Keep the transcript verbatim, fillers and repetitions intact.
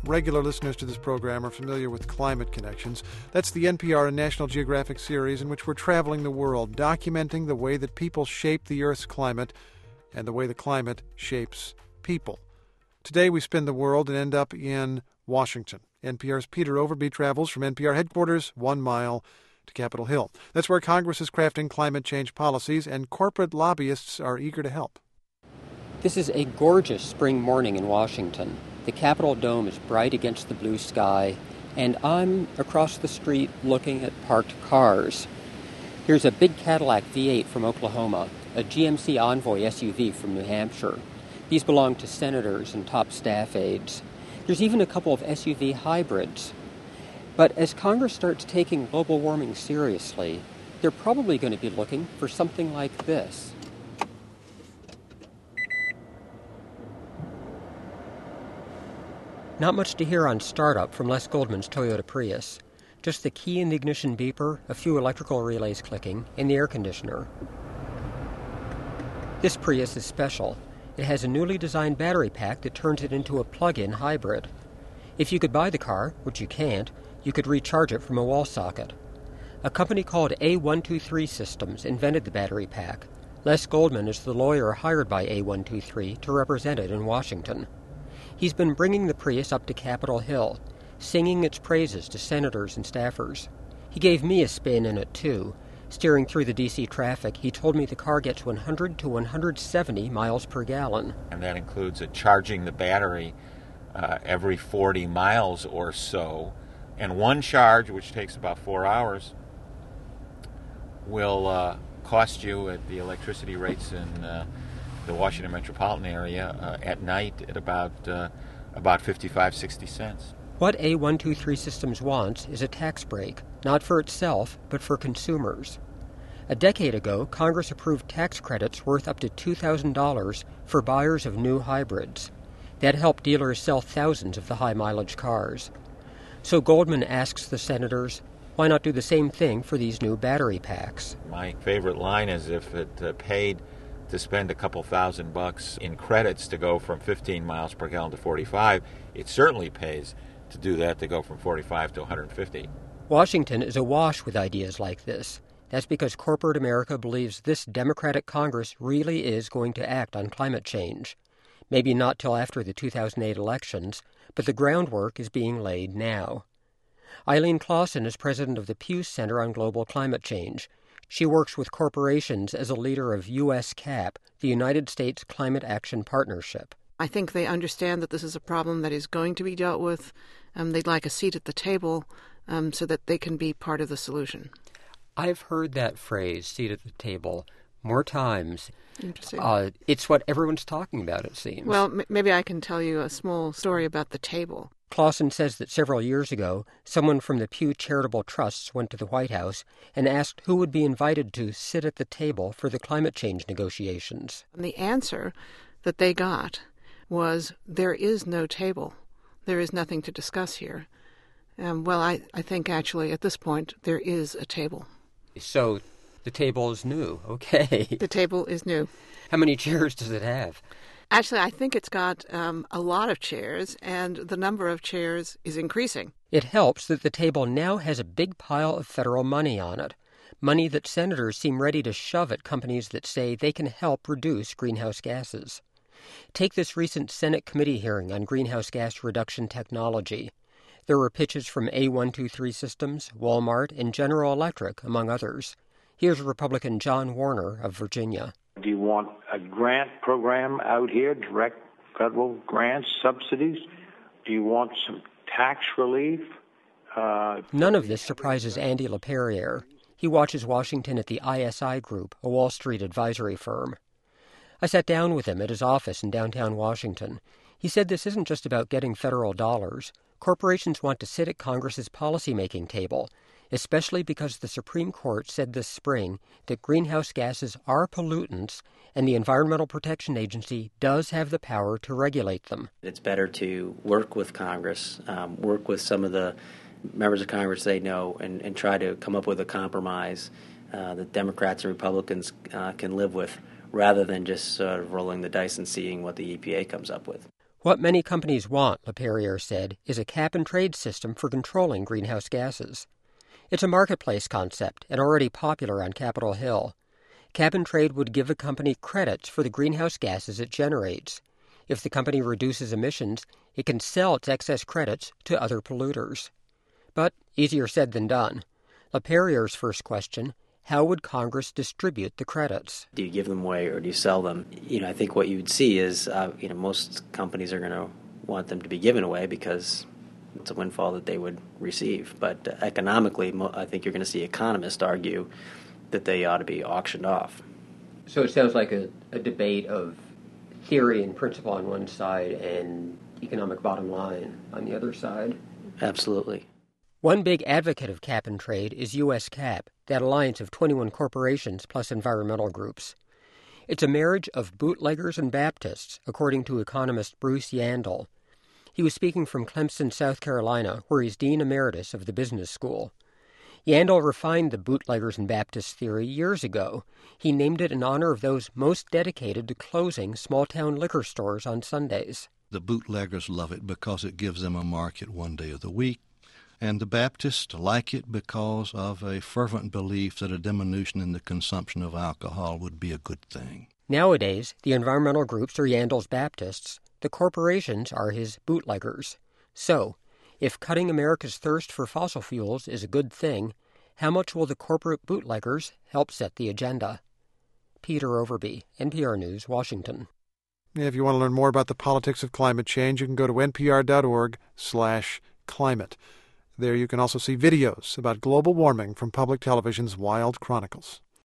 Regular listeners to this program are familiar with Climate Connections. That's the N P R and National Geographic series in which we're traveling the world, documenting the way that people shape the Earth's climate and the way the climate shapes people. Today we spin the world and end up in Washington. N P R's Peter Overby travels from N P R headquarters one mile to Capitol Hill. That's where Congress is crafting climate change policies, and corporate lobbyists are eager to help. This is a gorgeous spring morning in Washington. The Capitol dome is bright against the blue sky, and I'm across the street looking at parked cars. Here's a big Cadillac V eight from Oklahoma, a G M C Envoy S U V from New Hampshire. These belong to senators and top staff aides. There's even a couple of S U V hybrids. But as Congress starts taking global warming seriously, they're probably going to be looking for something like this. Not much to hear on startup from Les Goldman's Toyota Prius. Just the key in the ignition beeper, a few electrical relays clicking, and the air conditioner. This Prius is special. It has a newly designed battery pack that turns it into a plug-in hybrid. If you could buy the car, which you can't, you could recharge it from a wall socket. A company called A one two three Systems invented the battery pack. Les Goldman is the lawyer hired by A one two three to represent it in Washington. He's been bringing the Prius up to Capitol Hill, singing its praises to senators and staffers. He gave me a spin in it, too. Steering through the D C traffic, he told me the car gets one hundred to one hundred seventy miles per gallon. And that includes a charging the battery uh, every forty miles or so. And one charge, which takes about four hours, will uh, cost you at the electricity rates in uh, the Washington metropolitan area uh, at night at about uh, about fifty-five, sixty cents. What A one two three Systems wants is a tax break, not for itself, but for consumers. A decade ago, Congress approved tax credits worth up to two thousand dollars for buyers of new hybrids. That helped dealers sell thousands of the high-mileage cars. So Goldman asks the senators, why not do the same thing for these new battery packs? My favorite line is if it uh, paid to spend a couple thousand bucks in credits to go from fifteen miles per gallon to forty-five, it certainly pays to do that, to go from forty-five to one hundred fifty. Washington is awash with ideas like this. That's because corporate America believes this Democratic Congress really is going to act on climate change. Maybe not till after the two thousand eight elections, but the groundwork is being laid now. Eileen Clausen is president of the Pew Center on Global Climate Change. She works with corporations as a leader of U S CAP, the United States Climate Action Partnership. I think they understand that this is a problem that is going to be dealt with. Um, they'd like a seat at the table um, so that they can be part of the solution. I've heard that phrase, seat at the table, more times. Interesting. Uh, it's what everyone's talking about, it seems. Well, m- maybe I can tell you a small story about the table. Clausen says that several years ago, someone from the Pew Charitable Trusts went to the White House and asked who would be invited to sit at the table for the climate change negotiations. And the answer that they got was, there is no table. There is nothing to discuss here. Um, well, I, I think actually at this point there is a table. So the table is new, okay. The table is new. How many chairs does it have? Actually, I think it's got um, a lot of chairs, and the number of chairs is increasing. It helps that the table now has a big pile of federal money on it, money that senators seem ready to shove at companies that say they can help reduce greenhouse gases. Take this recent Senate committee hearing on greenhouse gas reduction technology. There were pitches from A one two three Systems, Walmart, and General Electric, among others. Here's Republican John Warner of Virginia. Do you want a grant program out here, direct federal grants, subsidies? Do you want some tax relief? Uh, None of this surprises Andy LaPerriere. He watches Washington at the I S I Group, a Wall Street advisory firm. I sat down with him at his office in downtown Washington. He said this isn't just about getting federal dollars. Corporations want to sit at Congress's policymaking table, especially because the Supreme Court said this spring that greenhouse gases are pollutants and the Environmental Protection Agency does have the power to regulate them. It's better to work with Congress, um, work with some of the members of Congress they know, and, and try to come up with a compromise uh, that Democrats and Republicans uh, can live with, rather than just sort of rolling the dice and seeing what the E P A comes up with. What many companies want, LaPerriere said, is a cap-and-trade system for controlling greenhouse gases. It's a marketplace concept and already popular on Capitol Hill. Cap-and-trade would give a company credits for the greenhouse gases it generates. If the company reduces emissions, it can sell its excess credits to other polluters. But easier said than done. LaPerriere's first question, how would Congress distribute the credits? Do you give them away or do you sell them? You know, I think what you would see is, uh, you know, most companies are going to want them to be given away because it's a windfall that they would receive. But uh, economically, mo- I think you're going to see economists argue that they ought to be auctioned off. So it sounds like a, a debate of theory and principle on one side and economic bottom line on the other side. Absolutely. One big advocate of cap-and-trade is U S CAP, that alliance of twenty-one corporations plus environmental groups. It's a marriage of bootleggers and Baptists, according to economist Bruce Yandel. He was speaking from Clemson, South Carolina, where he's Dean Emeritus of the Business School. Yandel refined the bootleggers and Baptist theory years ago. He named it in honor of those most dedicated to closing small-town liquor stores on Sundays. The bootleggers love it because it gives them a market one day of the week. And the Baptists like it because of a fervent belief that a diminution in the consumption of alcohol would be a good thing. Nowadays, the environmental groups are Yandel's Baptists. The corporations are his bootleggers. So, if cutting America's thirst for fossil fuels is a good thing, how much will the corporate bootleggers help set the agenda? Peter Overby, N P R News, Washington. If you want to learn more about the politics of climate change, you can go to npr.org slash climate. There you can also see videos about global warming from Public Television's Wild Chronicles.